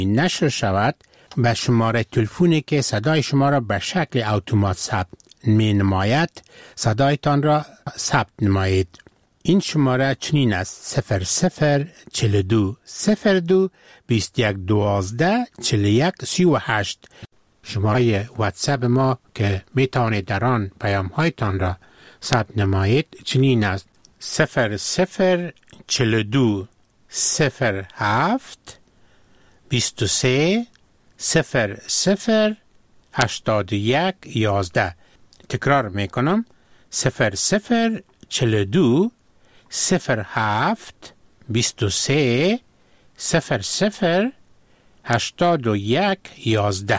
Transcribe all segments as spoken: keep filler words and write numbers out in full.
نشر شود به شماره تلفنی که صدای شما را به شکل اتومات ثبت می نماید صدایتان را ثبت نمایید. این شماره چنین است: صفر صفر چهل دو صفر دو بیست و یک دوازده چهل و یک سی و هشت. شماره واتساپ ما که می توانید در آن پیام هایتان را ثبت نمایید چنین است: صفر صفر چهل دو صفر هفت بیست و سه صفر صفر هشتاد و یک یازده. تکرار می کنم: صفر صفر چهل دو صفر هفت بیست و سه صفر صفر هشتاد و یک یازده.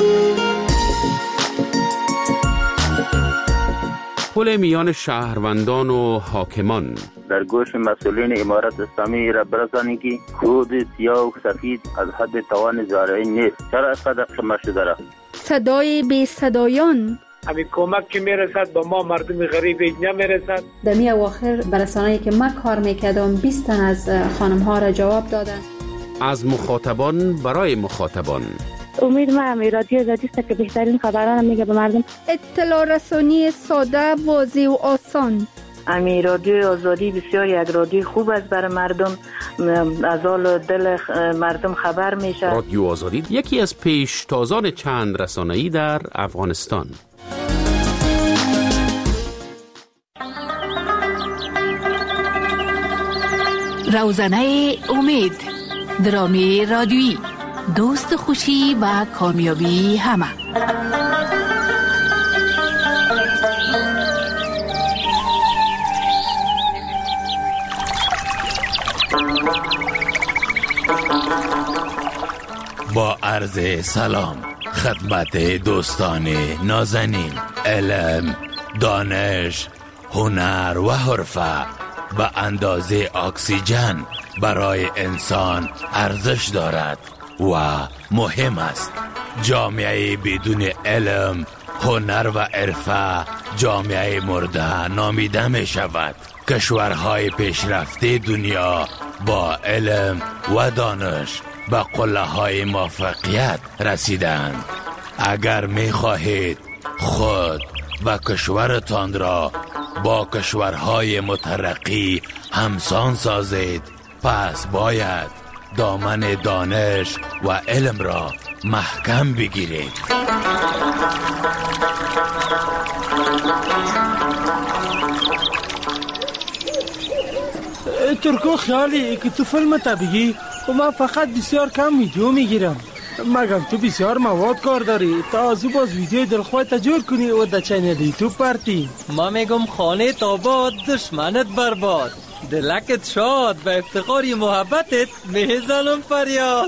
پل میان شهروندان و حاکمان. در گوش مسئولین امارت اسلامی را برسانید که خود سیاه و سفید از حد توان زارعی نیست. چرا اینقدر شما شده را؟ صدای بی صدایان. همین کمک که میرسد با ما مردم غریب نمیرسد. در می اواخر برسانه‌ای که من کار میکردم بیست تن از خانم ها را جواب دادن. از مخاطبان برای مخاطبان. امید ما امی رادیو آزادی است که بهترین خبران میگه به مردم. اطلاع رسانی ساده، واضح و آسان. امی رادیو آزادی بسیار یک رادیو خوب است برای مردم، از حال دل مردم خبر میشه. رادیو آزادی یکی از پیشتازان چند رسانه‌ای در افغانستان. روزنه امید، درامی رادیویی، دوست خوشی و کامیابی همه. با عرض سلام خدمت دوستان نازنین، علم، دانش، هنر و حرفه به اندازه اکسیژن برای انسان ارزش دارد و مهم است. جامعه بدون علم، هنر و حرفه جامعه مرده نامیده می شود. کشورهای پیشرفته دنیا با علم و دانش به قله های موفقیت رسیدند. اگر می خواهید خود و کشورتان را با کشورهای مترقی همسان سازید، پس باید دامن دانش و علم را محکم بگیرید. ترکو خیالی که تو فیلم طبیعی و من فقط بسیار کم ویدیو میگیرم. مگم تو بسیار مواد کار داری تا از او باز ویدیو دلخواه تجور کنی و در چینل یوتیوب پرتی. ما میگم خانه تاباد دشمنت برباد، دلکت شاد و افتخاری محبتت میزنم فریاد.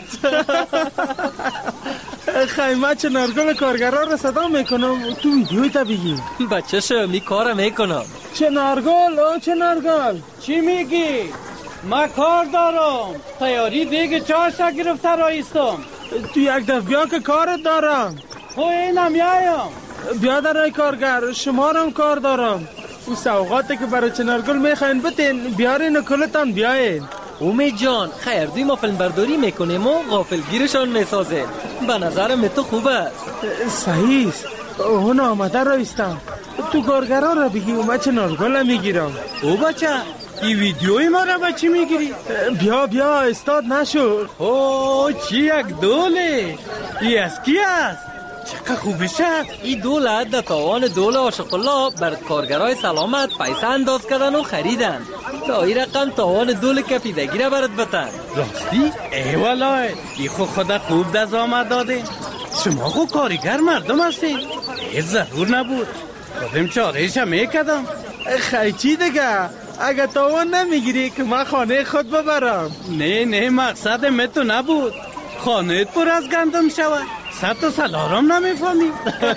خیمه چه نرگل کارگرها را صدا میکنم تو ویدیوی طبیعی. بچه شو می کار میکنم. چه نرگل آه چه نرگل چی میگی؟ ما کار دارم، تیاری دیگه چاشا گرفته رایستم. تو یک دفعه بیا که کارت دارم. خو اینم یایم بیا در کارگر، شما هم کار دارم. او سوغاتی که برای چنرگل میخواین بتین بیارین و کلتان بیاین. امید جان خیر دوی ما فیلم برداری میکنیم و غافلگیرشان میسازیم. به نظرم تو خوب است. صحیح است. اون آمده رایستم. تو کارگرها را بگی اومد چنرگل میگیرم. او بچه ای ویدیوی ما را بچی میگیری؟ بیا بیا استاد نشو. اوه چی یک دوله. ای از کی است؟ چقدر خوبی شد. ای دولت در تاوان دول عاشق الله بر کارگرای سلامت پیسه انداز کردن و خریدن تا ای رقم تاوان دول کفیدگی را برد بتن. راستی؟ ای والله ای خو خدا خوب دست آمد داده. شما خو کارگر مردم هستین. ای ضرور نبود خودم چارهشم میکدم. خیلی چی دیگه؟ اگه تاوان نمیگیری که من خانه خود ببرم. نه نه مقصد من تو نبود خانه پر از گندم شود. ست و سلارم نمیفهمی.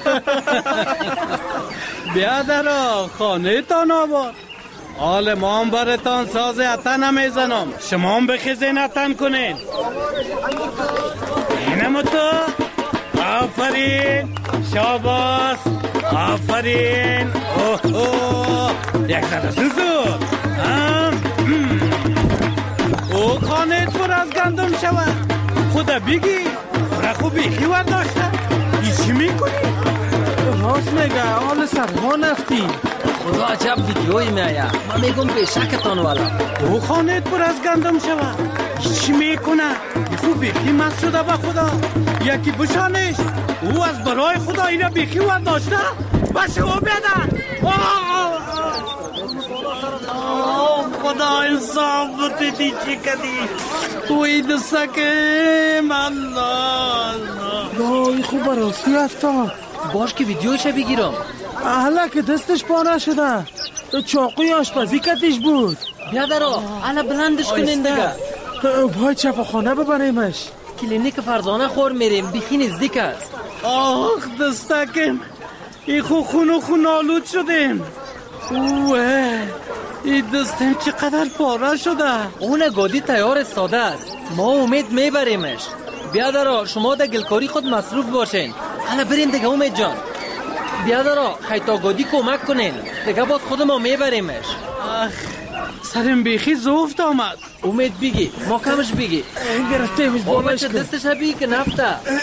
بیا درا خانه تان آباد. آل ما هم برتان ساز اتن نمیزنم، شما هم بخیزین اتن کنین. اینم تو. آفرین شاباس آفرین. اوه اوه یک زده سوزو. او خانه پر از گندم شود. خدا بگی رخو بیخی ورداشته ای چی میکنی؟ راست میگه حال سرما نفتی. خدا عجب ویدیوی میایه. من میگم به شکتان والا او خانت پر از گندم شود. ای چی میکنه؟ ای خوب بیخی مست شده با خدا. یکی بشانش. او از برای خدا اینا بیخی ورداشته باشه او بیدن. خدا انصاف بودی چی کدی توی دستکم الله الله ای خوب راستی افتاد. باش که ویدیوش بگیرم. حالا که دستش پاره شده چاقوی آشپزی کتش بود. بیا درا حالا بلندش کنین دیگه. باید شفاخانه ببریمش. کلینیک فرزانه خور میریم بیخی نزدیک است. آخ دستکم ای خو خونو خون آلود شدیم. اوه ای دستم چقدر پاره شده. اون گودی تیار ساده است. ما امید میبریمش. بیا درا شما در گلکاری خود مصروف باشین. حالا بریم دیگه امید جان. بیا درا خیتا گودی کمک کنین دیگه باز خود ما میبریمش. آخ سرم بیخی زفت آمد. امید بگی ما کمش بگی. گرفته میش بالش کن. دستش بگی که نفته.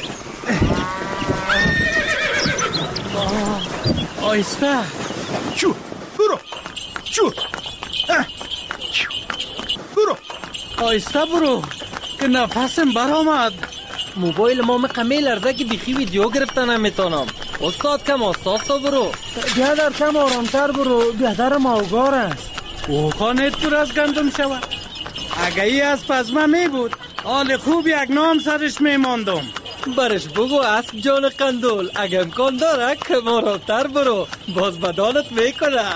آیسته چو برو چو برو آیسته برو که نفسم برآمد. موبایل ما مقمی لرزه که بیخی ویدیو گرفته نمیتونم. استاد کم آساستا برو. بیادر کم آرامتر برو. بیادر ماوگار است. او خانت پر از گندم شود. اگه ای از پزمه می بود حال خوب یک نام سرش می ماندم. برش بگو اسب جان قندول اگه امکان داره که مراتر برو باز بدانت میکنه.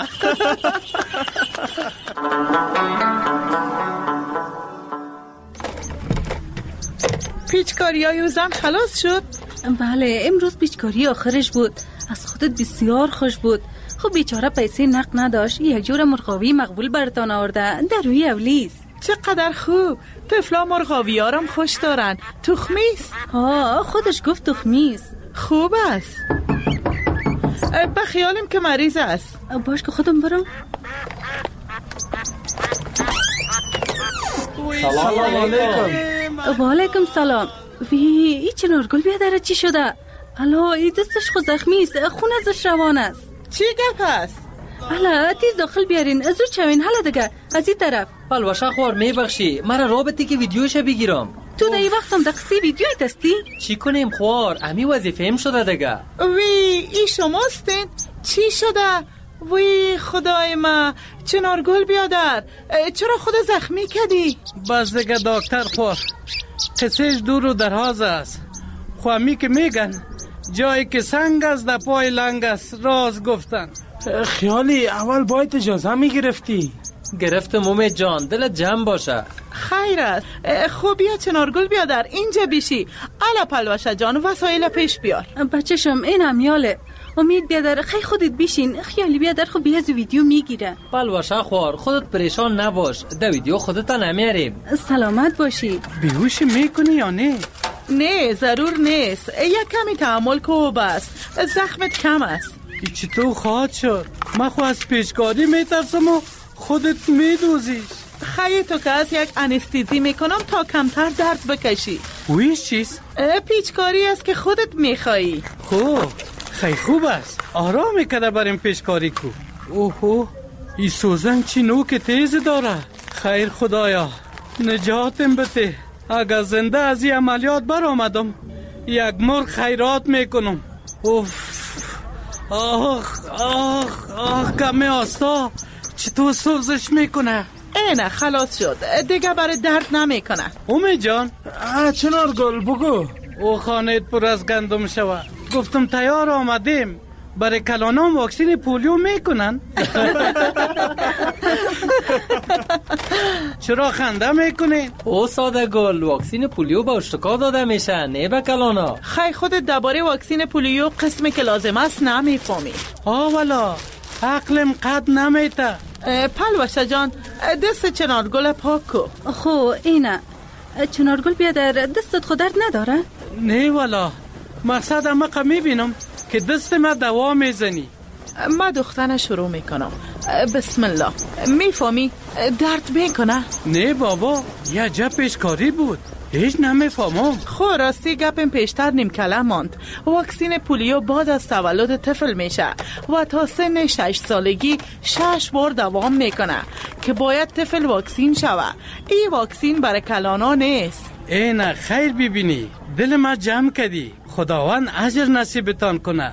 پیچکاری های اوزم خلاص شد؟ بله امروز پیچکاری آخرش بود. از خودت بسیار خوش بود. خب بیچاره پیسه نقد نداشت. یک جور مرغاوی مقبول برتان آورده در روی اولیس. چقدر خوب. طفلا مرغاوی ها رم خوش دارن. تخمیست؟ ها خودش گفت تخمیست. خوب است. بخیالیم که مریض است. باش که خودم برم. سلام علیکم. و علیکم سلام. وی ای چنارگل بیادره چی شده؟ الا ای دستش خود زخمی است. خون ازش روان است. چی گپ است؟ الا تیز داخل بیارین. ازو چوین حالا دیگه از این طرف. پلوشه خوار میبخشی مرا رابطی که ویدیوش بگیرم. تو در این وقتم دقسی ویدیوی دستی؟ چی کنیم خوار امی وظیفه ام شده دیگه. وی ای شماستین؟ چی شده؟ وی خدای ما چنارگل بیادر چرا خود زخمی کردی؟ بس دیگه دکتر خوار قصهش دور و دراز است. خوامی که میگن جایی که سنگ است در پای لنگ است راز گفتن. خیالی اول باید اجازه میگرفتی. گرفتم امید جان دلت جمع باشه. خیر است. خوب بیا چنارگل بیادر اینجا بیشی. الا پلوشه جان وسایل پیش بیار. بچه‌شم این همیاله. امید بیادر خیلی خودت بیشین. خیالی بیادر خب بیاز ویدیو میگیره. پلوشه خوار خودت پریشان نباش. در ویدیو خودت نمیاریم. سلامت باشی. بیهوش میکنی یا نه؟ نه ضرور نیست. یک کمی تحمل کو بس. زخمت کم است. چطور خواهد شد؟ من خو از پیشکاری میترسم و خودت میدوزیش. خیلی تو که از یک انستیزی میکنم تا کمتر درد بکشی. ویش چیست؟ پیچکاری است که خودت میخوایی. خوب خیلی خوب است. آرام میکده بریم پیشکاری کو. اوهو این سوزن چی نوک تیز داره. خیر خدایا نجاتم بده. اگر زنده از این عملیات بر آمدم یک مرغ خیرات میکنم. اوف آخ آخ آخ کمی آستا چطور سوزش میکنه؟ اینه خلاص شد دیگه برای درد نمیکنه. امید جان چنارگل بگو. او خانت پر از گندم شود. گفتم تیار آمدیم برای کلانام واکسین پولیو میکنن. چرا خنده میکنین؟ او ساده گل واکسین پولیو با اشتکا داده میشه نه به کلانا. خیلی خودت درباره واکسین پولیو قسمی که لازم است نمیفهمی. آه والا عقلم قد نمیته. پلوشه جان دست چنارگل پاک کو. خو اینه چنارگل بیادر دستت خود درد نداره؟ نه والا مقصد اما میبینم که دست ما دوا میزنی. ما دختنه شروع میکنم. بسم الله. میفهمی درد میکنه؟ نه بابا یه جا پیشکاری بود. هیچ نمیفهمم. خو راستی گپم پیشتر نیم کلم ماند. واکسین پولیو بعد از تولد طفل میشه و تا سن شش سالگی شش بار دوام میکنه که باید طفل واکسین شوه. این واکسین برای کلانا نیست. اینا خیر ببینی، دل ما جمع کردی. خداوند اجر نصیبتان کنه.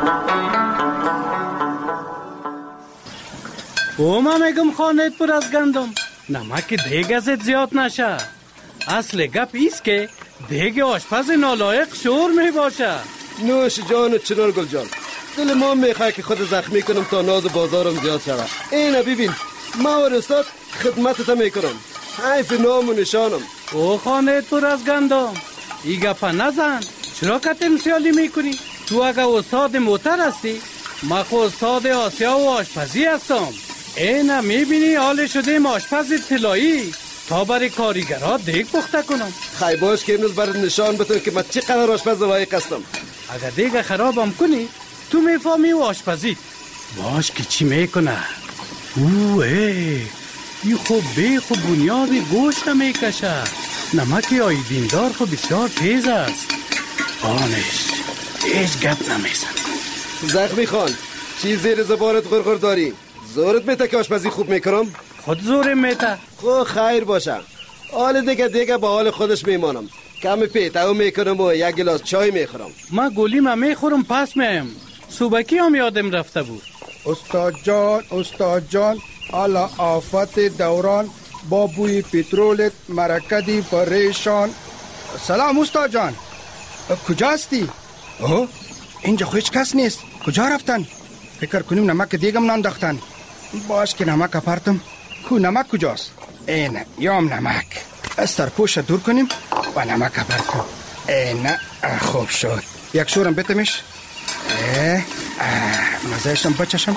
او ما میگم خانت پر از گندم، نمک دیگ ازت زیاد نشه. اصل گپ ایست که دیگ آشپز نالایق شور می باشه. نوش جان و چنار گل جان، دل ما میخواه که خود زخمی کنم تا ناز بازارم زیاد شود. اینه ببین، ما و رستاد خدمتتا میکنم، حیف نام و نشانم. او خانت پر از گندم، ای گپا نزن. چرا که تمثیلی میکنی؟ تو اگه استاد موتر هستی، ما خو استاد آسیا و آشپزی هستم. اینه میبینی حال شده آشپز طلایی تا برای کاریگرها دیگ پخته کنم. خیلی باش که امروز برات نشان بتون که من چقدر آشپز لایق هستم. اگه دیگ خرابم کنی تو میفهمی و آشپزی باش که چی میکنه. اوه ای این خوب بی خوب بنیادی گوشت میکشه. نمک آیدیندار خوب بسیار تیز است. آنش هیچ گپ نمیزن. زخمی خان چی زیر زبانت غرغر داری؟ زورت میته که آشپزی خوب میکنم؟ خود زورم میته. خب خیر باشه، حال دیگه دیگه با حال خودش میمانم. کمی پیتاو میکنم و یک گلاس چای میخورم. ما گلیم میخورم پس میم. صوبکی هم یادم رفته بود. استاد جان استاد جان الا آفت دوران با بوی پترولت مرکدی پریشان. سلام استاد جان، کجاستی؟ اوه اینجا هیچ کس نیست. کجا رفتن؟ فکر کنیم نمک دیگم نانداختن. باش که نمک اپرتم. کو نمک کجاست؟ اینه یام نمک. از سرپوش دور کنیم و نمک اپرتم. اینه خوب شد. یک شورم بتمش. اه مزهشم بچشم.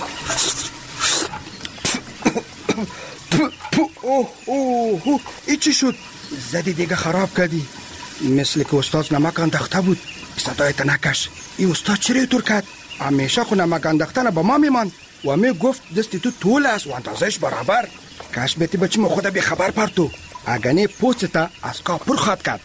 اوه اوه اوه ای چی شد؟ زدی دیگه خراب کردی. مثل که استاد نمک انداخته بود. صدایت نکش. ای استاد چرا اینطور کرد؟ همیشه خو نمک انداختن با ما میمان و می گفت دستی تو طول است و اندازش برابر. کاش بیتی بچی ما خود بی خبر پرتو. اگنی پوستا از کا پر خواهد کرد.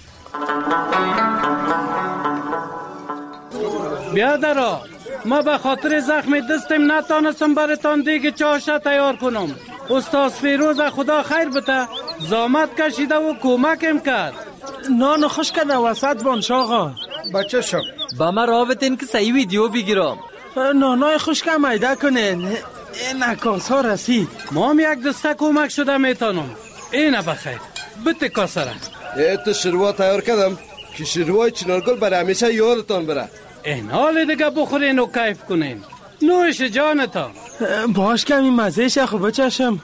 بیادرا ما به خاطر زخم دستم نتانستم براتان دیگه چاشا تیار کنم. استاد فیروز خدا خیر بده زامت کشیده و کمکم کرد. نان خوش کنه وسط بانش آقا. بچه شم با ما رابطین که صحیح ویدیو بگیرم. نانای خوش که میده کنین. این نکاس ها رسید. ما هم یک دسته کمک شده میتانم. اینه بخیر بته کاسره. تو شروع تیار کردم که شروع چنارگل برای همیشه یادتان بره. این حال دیگه بخورین و کیف کنین. نوش جانتان. باش کمی مزهش خوب بچشم.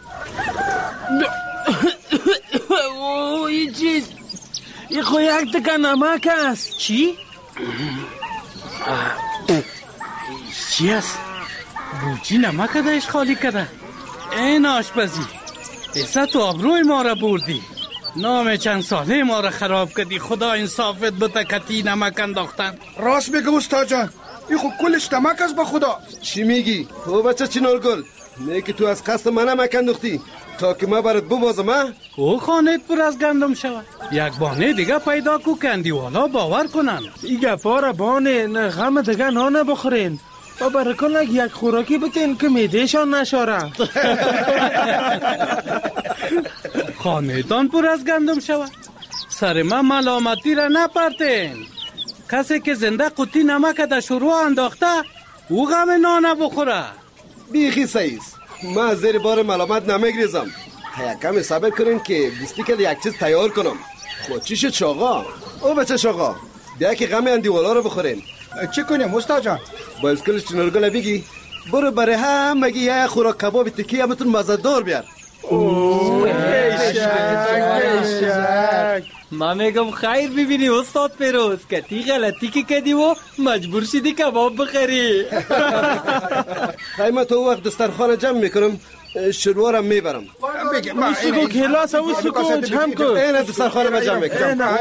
اوه این چیز این خو یک دکه نمک است. چی؟ چی است؟ بوچی نمک دایش خالی کرده. این آشپزی عزت و آبروی ما را بردی. نام چند ساله ما را خراب کردی. خدا انصافت بده کتی نمک انداختن. راست میگه استاد جان، این خو کلش نمک است. به خدا چی میگی؟ او بچه چنارگل نه که تو از قصد من نمک انداختی تا که ما برات ببازم ها؟ او خانت پر از گندم شود. یک بانه دیگه پیدا کو کندی والا باور کنن. این گپا را بانه نه غم دیگه نانه بخورین و برکن یک خوراکی بتین که میدهشان نشاره. خانتان پر از گندم شود. سر من ملامتی را نپرتین. کسی که زنده قطی نمک در شروع انداخته او غم نانه بخوره. بیخی سعیست، من از زیر بار ملامت نمیگریزم. یک کمی صبر کنین که دیستی که یک چیز تیار کنم. خود چی شد شاقا؟ او بچه شاقا بیا که غم اندیوالا رو بخوریم. چی کنیم استاد جان؟ با اسکلش چنارگل بگی برو برای هم مگی یه خوراک کباب تکی همتون مزدار بیار. اوه هشک. ما میگم خیر ببینی استاد فیروز که تی غلطی که کردی و مجبور شدی کباب بخری. خیلی تو وقت دسترخوان جمع میکنم شروعارم میبرم. این سکو کلاس او سکو جمع کن. این دسترخوان جمع میکنم.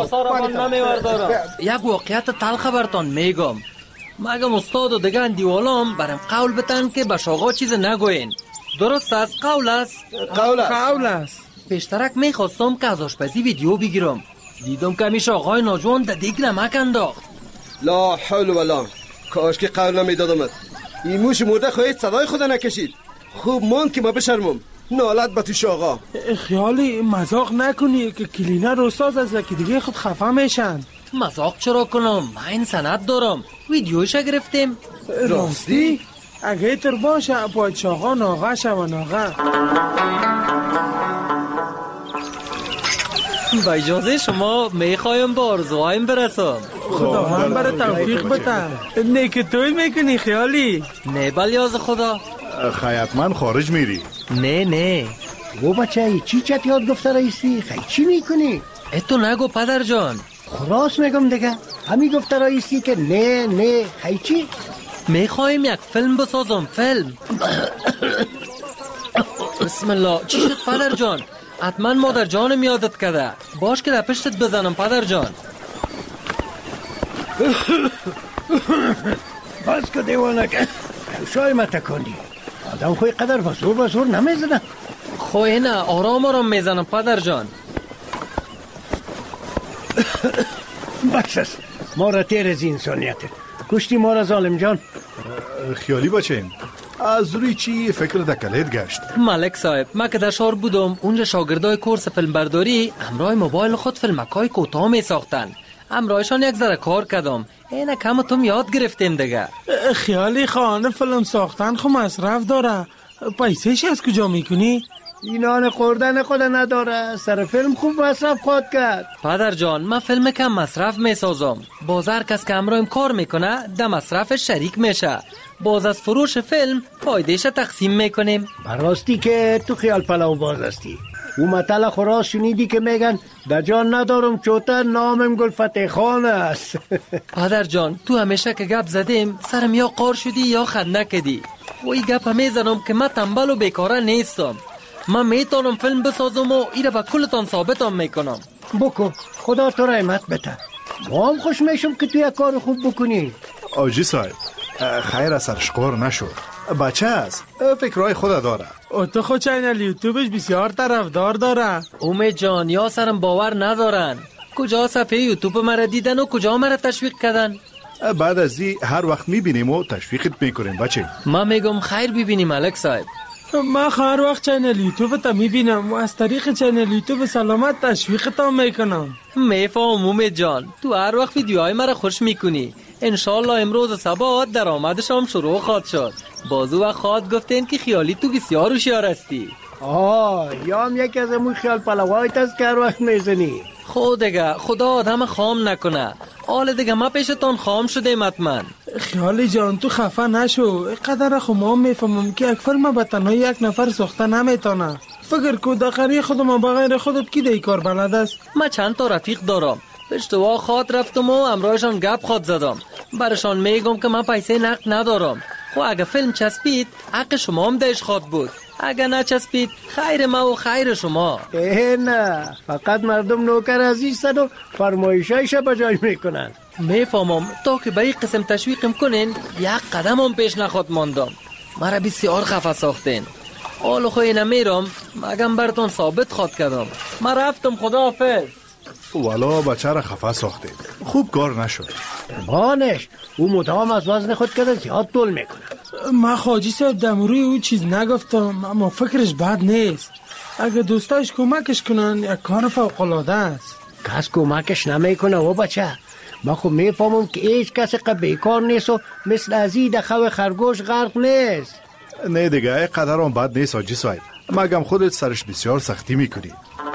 یک واقعیت تلخ برتان میگم. مگم استاد و دیگه اندیوالام برم قول بتن که به شاغا چیز نگوین. درست است؟ قول است؟ قول است. قول است. پیشترک میخواستم که از آشپزی ویدیو بگیرم. دیدم که همیشه آقای ناجوان در دیگ نمک انداخت. لا حول ولا، کاش که قول نمیدادمت. این موش مرده خواهید صدای خدا نکشید. خوب ماند که ما بشرمم. نالت به توش آقا. خیالی مزاق نکنی که کلینر استاد از که دیگه خود خفه میشن. مزاق چرا کنم؟ من این سند دارم، ویدیوش گرفتیم. راستی؟ اگه تر باشه باید آقا ناغه شو ناغه. با اجازه شما میخوایم با آرزوهایم برسم. خداوند برای توفیق بده. نه که توی میکنی خیالی؟ نه بلیاز خدا. خیاط من خارج میری؟ نه نه. او بچه چی چت یاد گفته رئیسی؟ خیلی چی میکنی؟ اتو نگو پدر جان. خلاص میگم دیگه. همی گفته رئیسی که نه نه. خیلی چی؟ میخوایم یک فیلم بسازم. فیلم. بسم الله. چی شد پدر جان؟ حتما مادر جانم یادت کده. باش که در پشتت بزنم پدر جان. باز که دیوانه که شای ما تکندی. آدم خوی قدر بزور بزور نمیزنه. خوی نه آرام آرام میزنم پدر جان. بخشست ما را تیر از انسانیت کشتی ما را ظالم جان. خیالی بچین از روی چی فکر دکلت گشت؟ ملک صاحب ما که در شهر بودم اونجا شاگردای کورس فیلم برداری همراه موبایل خود فیلمکای کوتاه می ساختن. همراهشان یک ذره کار کردم. اینه کم توم یاد گرفتیم دیگه. خیالی خانه فیلم ساختن خو مصرف داره. پیسهش از کجا میکنی؟ اینان خوردن خود نداره. سر فیلم خوب مصرف خود کرد. پدر جان من فیلم کم مصرف میسازم. باز هر کس که همراهیم کار میکنه در مصرف شریک میشه. باز از فروش فیلم فایدهش تقسیم میکنیم. براستی که تو خیال پلاو باز هستی. او مطلع خوراس شنیدی که میگن در جان ندارم چوتر نامم گل فتح خان است. پدر جان تو همیشه که گپ زدیم سرم یا قار شدی یا خنده کدی. و این گپ میزنم که من تنبل و بیکاره نیستم. من میتونم فیلم بسازم و ایره به کلتان ثابتم میکنم. بکن خدا تو رحمت بده. ما هم خوش میشم که تو یک کار خوب بکنی. آجی صاحب خیر از سرشقار نشد. بچه است فکرهای خود داره. او تو خود چینل یوتیوبش بسیار طرفدار داره. امید جان یا سرم باور ندارن. کجا صفحه یوتیوب مرا دیدن و کجا مرا تشویق کردن؟ بعد از این هر وقت میبینیم و تشویقت میکنیم بچه. ما میگم خیر ببینیم ملک صاحب. من هر وقت چینل یوتیوب تا میبینم و از طریق چینل یوتیوب سلامت تشویق تا میکنم. میفهم امید جان تو هر وقت ویدیوهای مرا خوش میکنی. انشالله امروز صبح درآمدش هم شروع خواهد شد. بازو و خواهد گفتین که خیالی تو بسیار هوشیار هستی. آه یا هم یکی از امون خیال پلوایت است که هر وقت میزنی. خود دیگه خدا آدم خام نکنه. حال دیگه ما پیشتان خام شدیم حتما. خیالی جان تو خفه نشو. قدر خما میفهمم که یک فیلم به تنها یک نفر ساخته نمیتونه. فکر کو داخلی خودم بغیر خودت کی دی کار بلد است؟ من چند تا رفیق دارم. اشتباه خواد رفتم و همراهشان گپ خواد زدم. برشان میگم که من پیسه نقد ندارم. خب اگه فیلم چسبید حق شما هم دهش خواد بود. اگه نچسبید خیر ما و خیر شما. اه نه فقط مردم نوکر عزیزن و فرمایشایش بجای میکنن. میفهمم تا که به این قسم تشویقم کنین یک قدم هم پیش نخواد ماندم. مرا بسیار خفه ساختین. حال خوی نمیرم مگم براتون ثابت خواد کردم. من رفتم خداحافظ. والا بچه را خفه ساختید. خوب کار نشد. بانش او مدام از وزن خود کرده زیاد طول میکنه. من خواجی صاحب دمروی او چیز نگفتم اما فکرش بد نیست. اگه دوستایش کمکش کنن یک کار فوق‌العاده است. کس کمکش نمیکنه و بچه. من خب میفهمم که هیچ کسی که بیکار نیست و مثل ازی دخواه خرگوش غرق نیست. نه دیگه قدر هم بد نیست آجی صاحب. مگم خودت سرش بسیار سختی میکنی.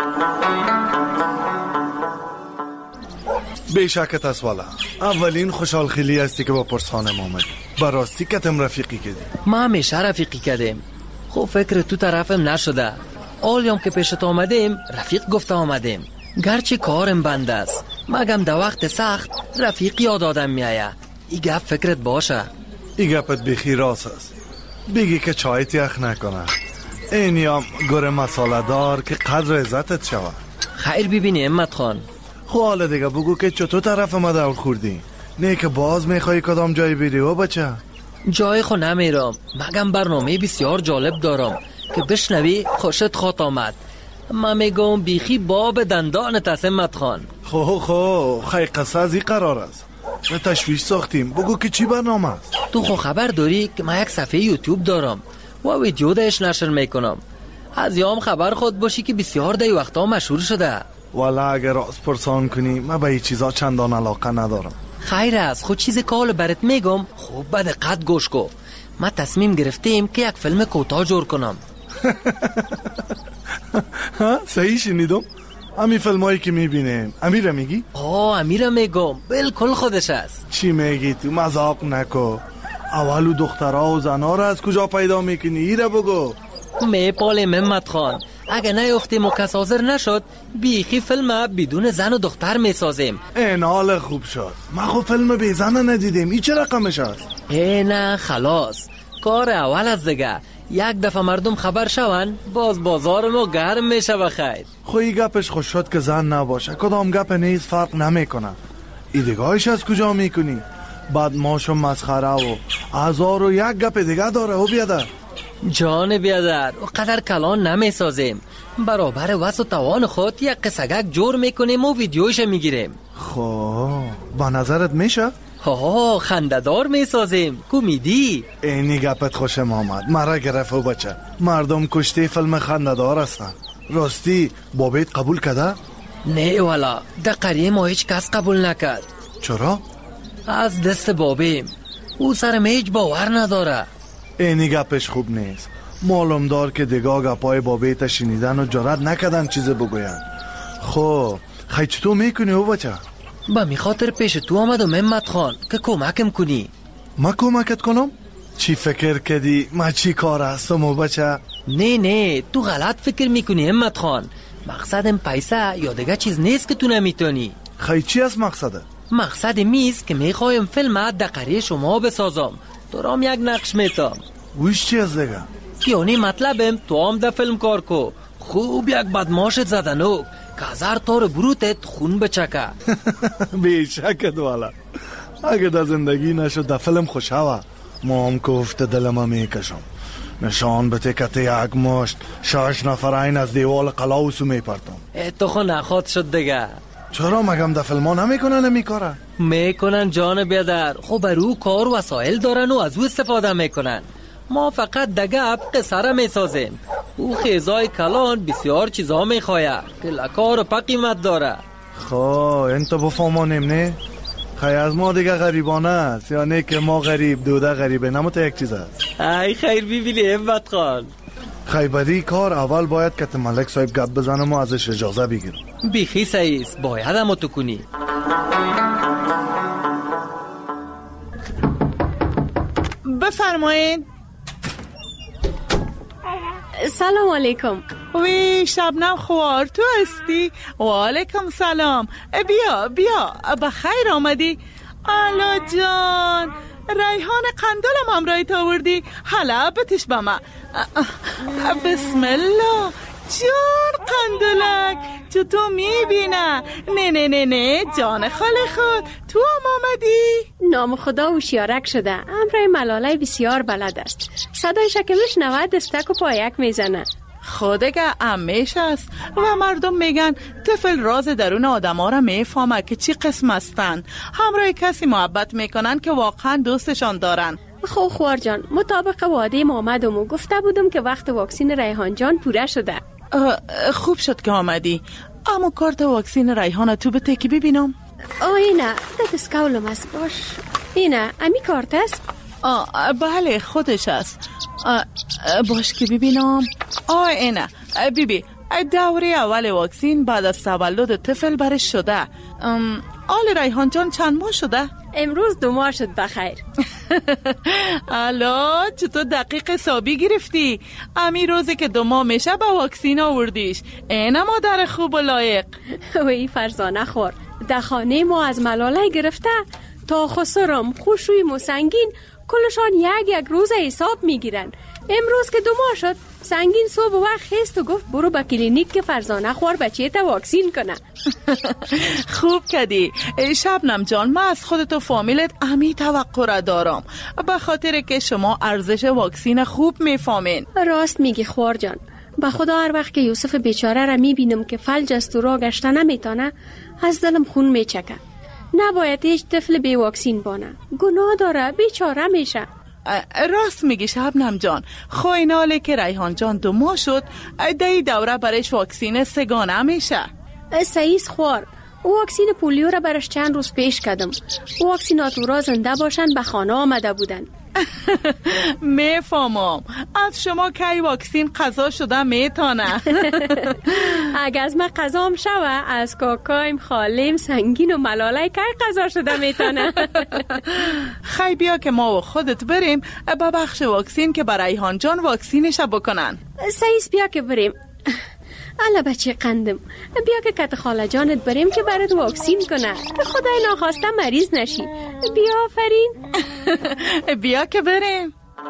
بیشکت است والا. اولین خوشحال خیلی هستی که با پرسانم آمد. براستی کتم رفیقی کردیم. ما همیشه رفیقی کردیم. خب فکر تو طرفم نشده. آلیام که پیشت آمدیم رفیق گفته آمدیم. گرچه کارم بند است مگم در وقت سخت رفیق یاد آدم میایه. ای گپ فکرت باشه. ای گپت بخی راست است. بگی که چایت یخ نکنه. اینیام گره مساله دار که قدر عزتت شود. خیر ببینی امت خان. خب حالا دیگه بگو که چطور طرف ما دور خوردی. نه که باز میخوایی کدام جای بری و بچه؟ جای خو نمیرم مگم برنامه بسیار جالب دارم که بشنوی خوشت خواد آمد. من میگم بیخی باب دندان تسمت خان. خو خو خیلی قصه از این قرار است. به تشویش ساختیم. بگو که چی برنامه است؟ تو خو خبر داری که من یک صفحه یوتیوب دارم و ویدیو داش نشر میکنم. از یام خبر خود باشی که بسیار دی وقتا مشهور شده. والا اگر راست پرسان کنی من به این چیزا چندان علاقه ندارم. خیر است. خود چیز کال برات میگم، خوب به دقت گوش کو. ما تصمیم گرفتیم که یک فیلم کوتاه جور کنم. ها صحیح شنیدم؟ امی فیلمایی که میبینیم امیره میگی؟ آه امیره میگم، بالکل خودش است. چی میگی تو؟ مذاق نکو. اولو دخترها و زنها را از کجا پیدا میکنی؟ ایره بگو. میپاله محمد خان، اگه نیفتیم و کس حاضر نشد بیخی فیلم بدون زن و دختر میسازیم. این حال خوب شد. ما خب فیلم بی زن ندیدیم. این چه رقمش است؟ ای نه خلاص، کار اول از دیگه. یک دفعه مردم خبر شون باز بازار ما گرم میشه. بخیر خوی گپش خوش شد که زن نباشه. کدام گپ نیز فرق نمیکنه. ایدگاهش از کجا میکنی؟ بعد ماشو مسخره و هزار و یک گپ دیگه داره. او بیادر جان بیادر، و قدر کلان نمیسازیم. برابر وس و توان خود یک قصگک جور میکنیم و ویدیوش میگیریم. خب با نظرت میشه؟ ها خنددار میسازیم. کمیدی اینی گپت خوشم آمد. مرا گرفت بچه. مردم کشتی فیلم خنددار هستن. راستی بابیت قبول کده؟ نه والا، در قریه ما هیچ کس قبول نکرد. چرا؟ از دست بابیم. او سرم هیچ باور نداره. اینی گپش خوب نیست. معلوم دار که دیگاه گپای بابیت شنیدن و جرات نکدن چیز بگوین. خب خیلی چطور میکنی او بچه؟ با می خاطر پیش تو آمد و محمد خان که کمکم کنی. ما کمکت کنم؟ چی فکر کردی؟ ما چی کار هستم و بچه؟ نه نه تو غلط فکر میکنی محمد خان. مقصدم پیسه یا دیگه چیز نیست که تو نمیتونی. خیلی چی است مقصده؟ مقصد میست که میخوایم فیلم در قریه شما بسازم. دارم یک نقش میتم. ویش چی است دیگه؟ یعنی مطلبم تو هم در فیلم کار کو. خوب یک بدماشت زدنو که هزار طور بروتت خون بچکه. بیشکت والا. اگه در زندگی نشد در فیلم خوشحوه ما هم کفت دلما میکشم. نشان بته کته یک مشت شش نفر این از دیوال قلاوسو میپرتم. تو خو نخواد شد دیگه. چرا مگم در فیلم ها نمیکنن نمیکاره؟ میکنن جان بیادر. خب برو کار وسایل دارن و از او استفاده میکنن. ما فقط دگب قصره میسازیم. او خیزای کلان بسیار چیزا میخواید که لکار و پا قیمت داره. خب این تو بفهمانیم نه؟ خیلی از ما دیگه غریبانه است یا نه که ما غریب دوده غریبه نموتا یک چیز است. ای خیر بیبینی همت خان. خیلی بدی کار اول باید که ملک صاحب گپ بزنم و ازش اجازه بگیرم. بیخی سعیست باید همو تو کنی. بفرمایید. سلام علیکم. وی شبنم خوار تو هستی؟ و علیکم سلام. بیا بیا بخیر آمدی. الا جان ریحان قندلم همراهی تاوردی. حالا بتش با ما. بسم الله جان قندلک چطور میبینه؟ نه نه نه نه جان خاله خود تو هم آمدی؟ نام خدا هوشیارک شده. امرای ملاله بسیار بلد است. صدای شکلش نود دستک و پایک میزنه. خودگه امیش است و مردم میگن طفل راز درون آدم ها را میفهمه که چی قسم هستن. همراه کسی محبت میکنن که واقعا دوستشان دارن. خب خوار جان مطابق وعده آمدم و گفته بودم که وقت واکسین ریحان جان پوره شده. خوب شد که آمدی. اما کارت واکسین ریحان تو بته که ببینم. آه اینه دت سکولم است. باش اینه امی کارت است. آه بله خودش است. باش که ببینم. آه اینه بیبی دوره اول واکسین بعد از تولد طفل برش شده. آل ریحان جان چند ماه شده؟ امروز دو ماه شد بخیر. الا چطور دقیق حسابی گرفتی؟ امی روزی که دو ماه میشه با واکسین آوردیش. اینه مادر خوب و لایق. وی فرزانه خور در خانه ما از ملاله گرفته تا خسرم خوشوی مسنگین کلشان یک یک روز حساب میگیرن. امروز که دو ماه شد سنگین صبح وقت خیست و گفت برو با کلینیک که فرزانه خوار بچه تا واکسین کنه. خوب کردی شبنم جان. من از خودت و فامیلت امی توقع را دارم به خاطر که شما ارزش واکسین خوب میفهمین. راست میگی خوار جان. به خدا هر وقت که یوسف بیچاره را میبینم که فلج است و راه گشته نمیتانه از دلم خون میچکه. نباید هیچ طفل بی واکسین بانه، گناه داره، بیچاره میشه. راست میگی شبنم جان. خویناله که ریحان جان دو ماه شد دی دوره برش واکسین سگانه میشه. سعیس خوار واکسین پولیو را برش چند روز پیش کردم. واکسیناتورا زنده باشن به خانه آمده بودن. میفهمم. از شما کی واکسین قضا شده میتانه. اگه از من قضام شوه از کاکایم خالیم سنگین و ملاله کی قضا شده میتانه. خی بیا که ما و خودت بریم به بخش واکسین که برای ریحان جان واکسینش بکنن. سعیس بیا که بریم. الا بچه قندم، بیا که کت خاله جانت بریم که برات واکسین کنه، خدای ناخواسته مریض نشی. بیا آفرین. بیا که بریم.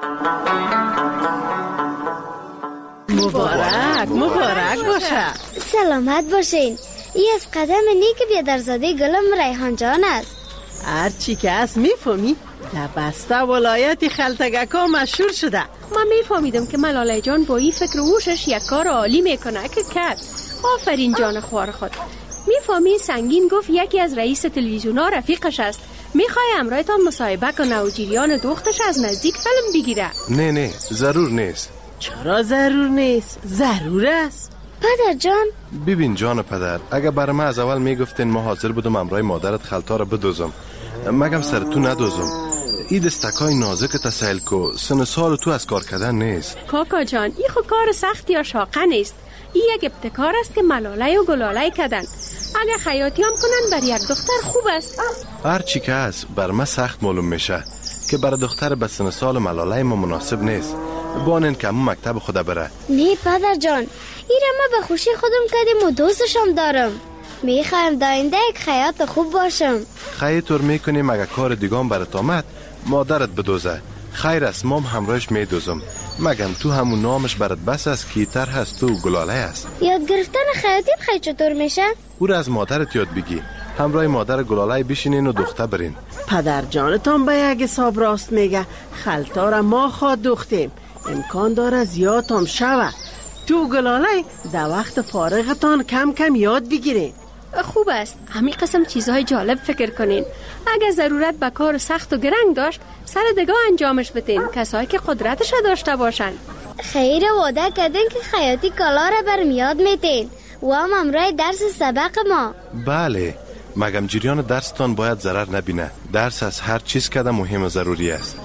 مبارک مبارک باشه. سلامت باشین. ای از قدم نیک بیادرزاده گلم ریحان جان است. هر چی که از میفهمی در بسته ولایت خلتگکا مشهور شده. من میفهمیدم که ملاله جان با این فکر ووشش یک کار عالی میکنه که کرد. آفرین جان خوار خود. میفهمی سنگین گفت یکی از رئیس تلویزیونا رفیقش است، میخوای امرایتان مصاحبه کنه و جریان دختش از نزدیک فیلم بگیره. نه نه ضرور نیست. چرا ضرور نیست؟ ضرور است. پدر جان ببین جان پدر، اگه بر من از اول میگفتین ما حاضر بودم امرای مادرت خلطا را بدوزم، مگم سر تو ندوزم. ای دستکای نازک تسهیل کو، سن سال تو از کار کردن نیست. کاکا جان ای خو کار سختی یا شاقه نیست. ای یک ابتکار است که ملاله و گلاله کردن. اگه خیاطی هم کنن بر یک دختر خوب است. هر چی که است بر من سخت معلوم میشه که برای دختر به سن سال ملاله ما مناسب نیست. بانن که همون مکتب خدا بره. نه پدر جان، ای را ما به خوشی خودم کردیم و دوستشم دارم. میخوایم داینده یک خیاط خوب باشم. خیلی طور میکنیم اگه کار دیگام برات آمد مادرت بدوزه. خیر است مام همراهش میدوزم، مگم تو همون نامش برات بس است که تر هست و گلاله است. یاد گرفتن خیاطی خیلی چطور میشه؟ او را از مادرت یاد بگی، همراه مادر گلاله بشینین و دختر برین. پدر جانتان به یک حساب راست میگه. خلطا را ما خواد دوختیم، امکان داره زیادم شوه. تو گلاله در وقت فارغتان کم کم یاد بگیرین. خوب است همین قسم چیزهای جالب فکر کنین. اگر ضرورت به کار سخت و گرنگ داشت سر دگاه انجامش بدین، کسایی که قدرتش داشته باشن. خیر وعده کردین که خیاطی کالا را برم یاد میتین و هم امرای درس سبق ما. بله، مگم جریان درستان باید ضرر نبینه. درس از هر چیز کده مهم و ضروری است.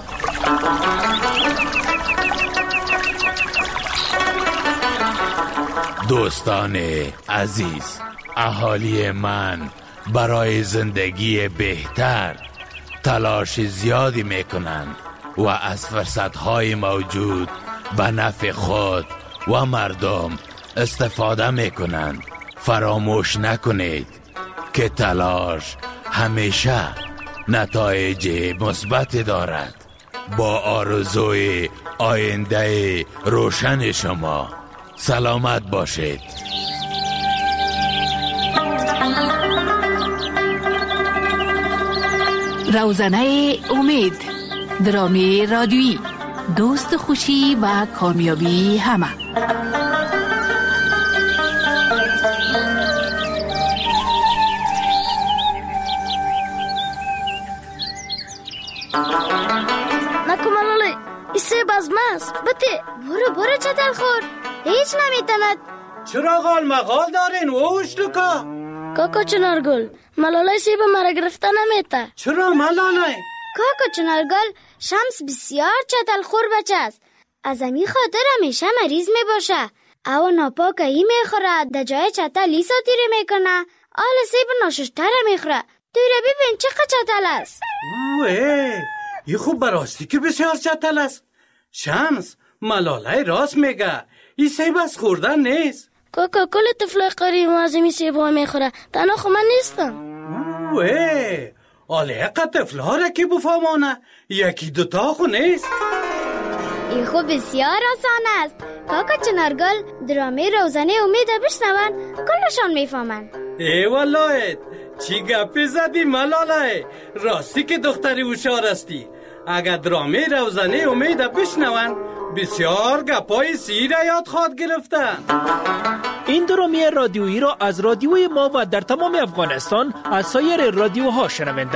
دوستان عزیز، اهالی من برای زندگی بهتر تلاش زیادی میکنند و از فرصتهای موجود به نفع خود و مردم استفاده میکنند. فراموش نکنید که تلاش همیشه نتایج مثبت دارد. با آرزوی آینده روشن شما سلامت باشید. روزنه امید، درامی رادیویی، دوست خوشی و کامیابی همه. نکمالاله ایسه بازماست بته برو برو چطل خور هیچ نمیتند. چرا غال مغال دارین ووش لکا؟ کاکا چنارگل ملاله سیب مرا گرفته نمیته. چرا ملاله؟ کاکا چنارگل شمس بسیار چطل خور بچه است، از امی خاطر همیشه مریض می باشه. او ناپاک ای میخوره، در جای چطل لیسا تیره میکنه، آل سیب ناششتر میخوره. توی را ببین چقدر چطل است. اوه ای خوب براستی که بسیار چطل است. شمس ملاله راست میگه، این سیب از خوردن نیست. کاکا کل طفل قریب از این سیب ها میخوره، تنها خو من نیستم. اوه آله اقا طفل ها را که بفهمانه، یکی دوتا خو نیست. این خو بسیار آسان است. کاکا چنارگل درامه روزنه امید بشنون کلشان میفهمن. ای والله چی گپی زدی ملاله، راستی که دختری هوشیار استی. اگر درامه روزنه امید بشنون بسیار گپای سیر یاد خواد گرفتن. این درامی رادیویی را از رادیوی ما و در تمام افغانستان از سایر رادیوها شنونده